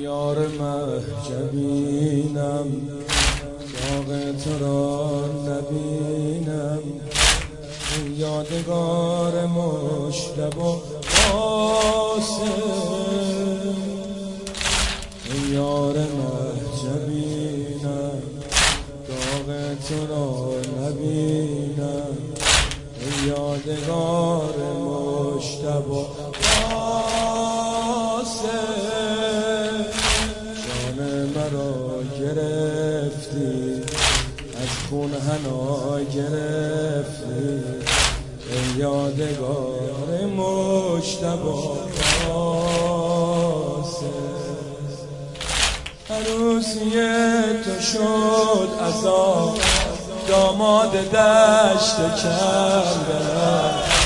یار مهجبینم داغ تو را نبینم، این یادگار مشتبه قاسم. این یار مهجبینم داغ تو را نبینم، این یادگار مشتبه قاسم. جان مرا گرفتی از خون حنا گرفتی، ای یادگار مجتبی قاسم. عروسی تو شد عذاب داماد دشت کربلا،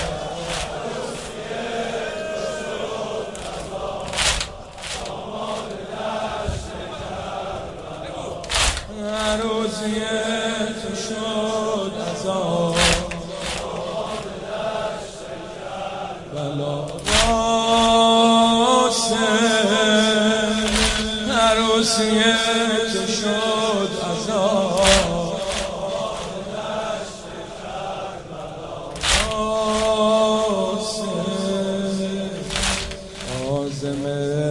عروسی تو شد عذاب بلا قاسم. عروسی تو شد عذاب قاسم. عازم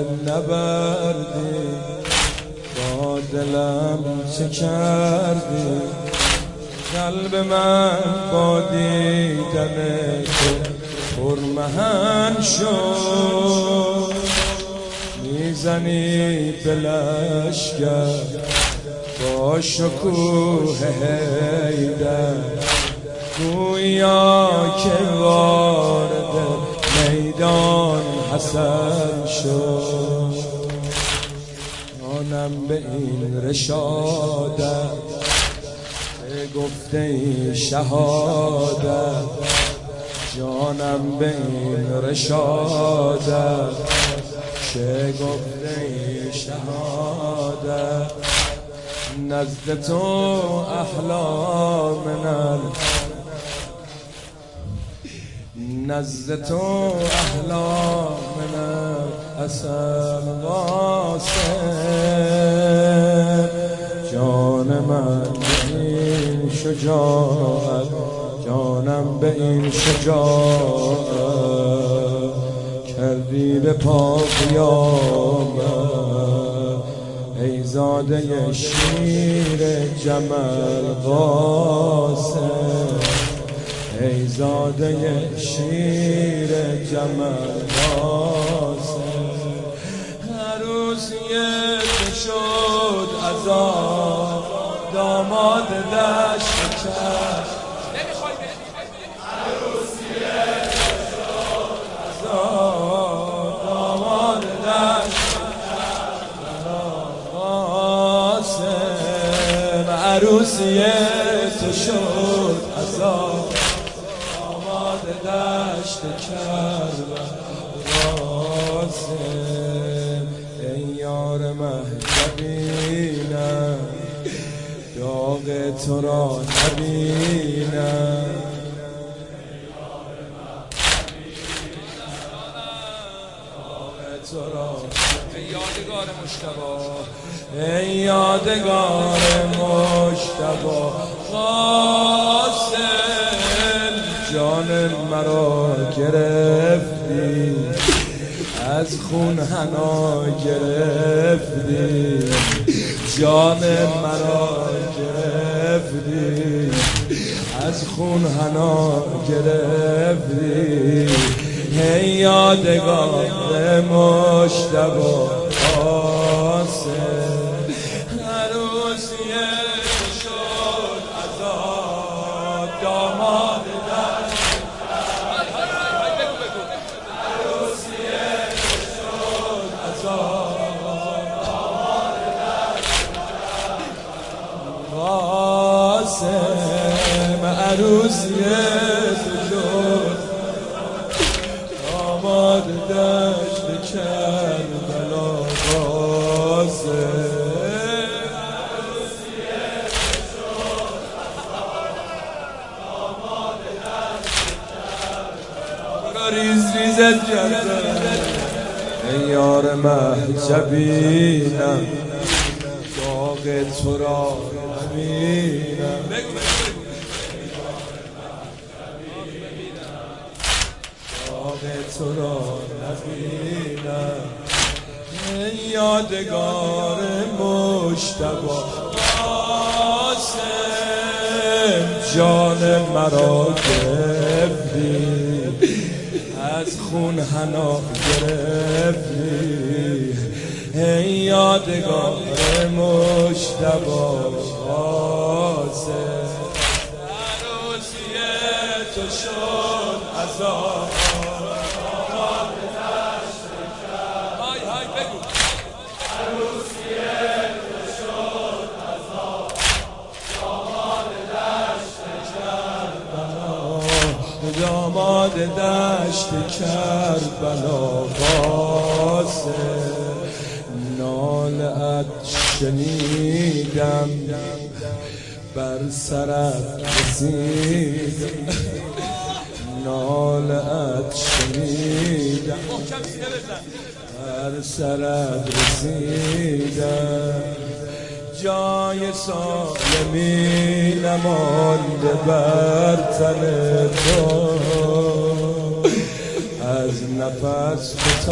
نبردی با دلم چه کردی، قلب من با دیدن تو پرمهن شد. میزنی به لشگر با شکوه حیدر، گویا که وارد میدان حسن شد. جانم به این رشادت به گفته شهادت، جانم به این رشادت چه گفته شهادت. نزد تو احلامنا، نزد تو احلامنا اصل قاسم. جان من به این شجاعت، جانم به این شجاعت کردی به پا قیامت، ای زاده شیر جمل قاسم، ای زاده شیر جمل قاسم. عروسی تو شد عذاب داماد دشت کرد، عروسی تو شد عذاب داماد دشت قاسم. عروسی تو شد عذاب داماد دشت قاسم. ای یار مهجبینم داغ تو را نبینم، ای یادگار مجتبی، ای یادگار مجتبی قاسم. جان مرا گرفتی از خون حنا گرفتی، جان مرا گرفتی از خون حنا گرفتی، ای یادگار مجتبی قاسم. عروسی تو شد عذاب داماد دشت، عروسی تو شد عذاب داماد دشت قاسم. عروسی تو شد داماد دشت کربلا قاسم. ریز ریزت کرده ای یار یادگار مهجبینم، داغ تو را نبینم. داغ تو را نبینم، یادگار مجتبی قاسم، جان مرا گرفتی، از خون حنا گرفتی. ای یادگار مجتبی قاسم، عروسی تو شد عذاب. داماد دشت کربلا قاسم، ناله‌ات شنیدم بر سرت رسیدم، ناله‌ات شنیدم بر سرت رسیدم. جای سالمی نمانده بر تن تو، از نفس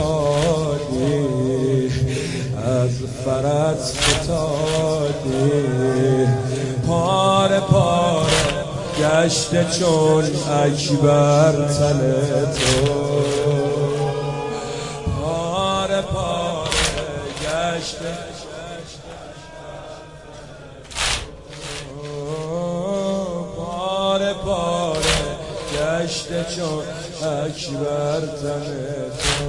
فتادی، از فرس فتادی. پاره پاره گشته چون اکبر تن تو، پاره پاره گشته پاره گشته چون اکبر تن تو.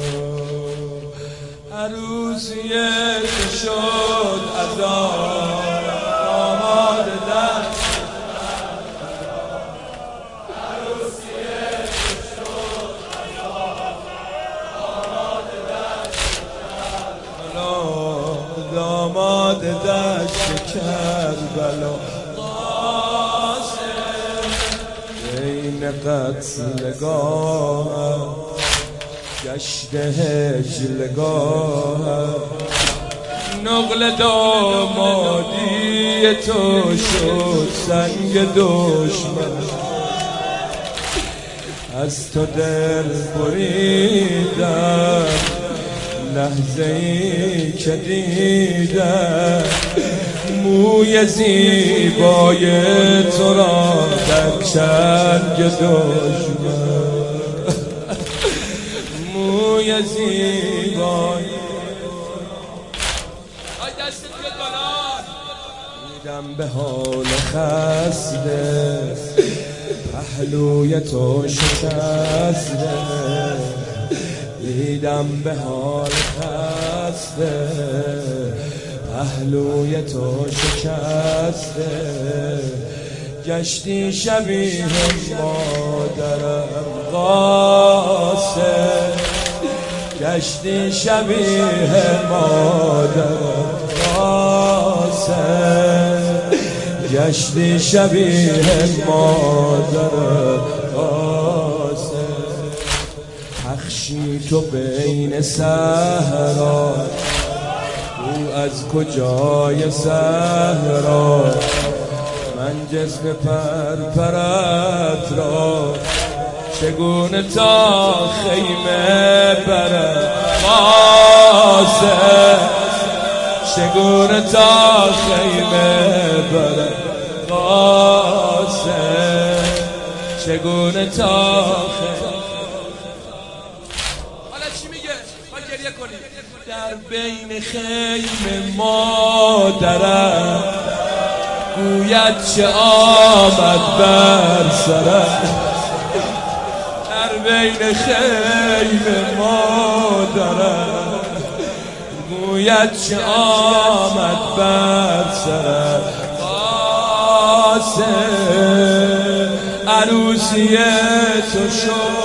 عروسی تو شد عذاب، داماد دشت. عروسی تو شد عذاب، داماد دشت کربلا، داماد دشت کربلا. قتلگاه گشت هجلگاه، نقل دامادی تو شد سنگ دشمن. از تو دل بریدم لحظه ای که دیدم، موی زیبای تو را در چنگ دشمن. موی زیبای دیدم به حال خسته، پهلوی تو شکسته. دیدم به حال خسته، پهلوی تو شکسته. گشتی شبیه مادرم قاسم، گشتی شبیه مادرم قاسم، گشتی شبیه مادرم قاسم. پخشی تو بین صحرا، او از کجای صحرا. من جسم پرپرت را چگونه تا خیمه برم قاسم، چگونه تا خیمه برم قاسم، چگونه تا خیمه. حالا چی میگه؟ ما گریه کنیم. در بین خیمه مادرم گوید چه آمد بر سرم. در بین خیمه مادرم گوید چه آمد بر سرم. قاسم عروسی تو شد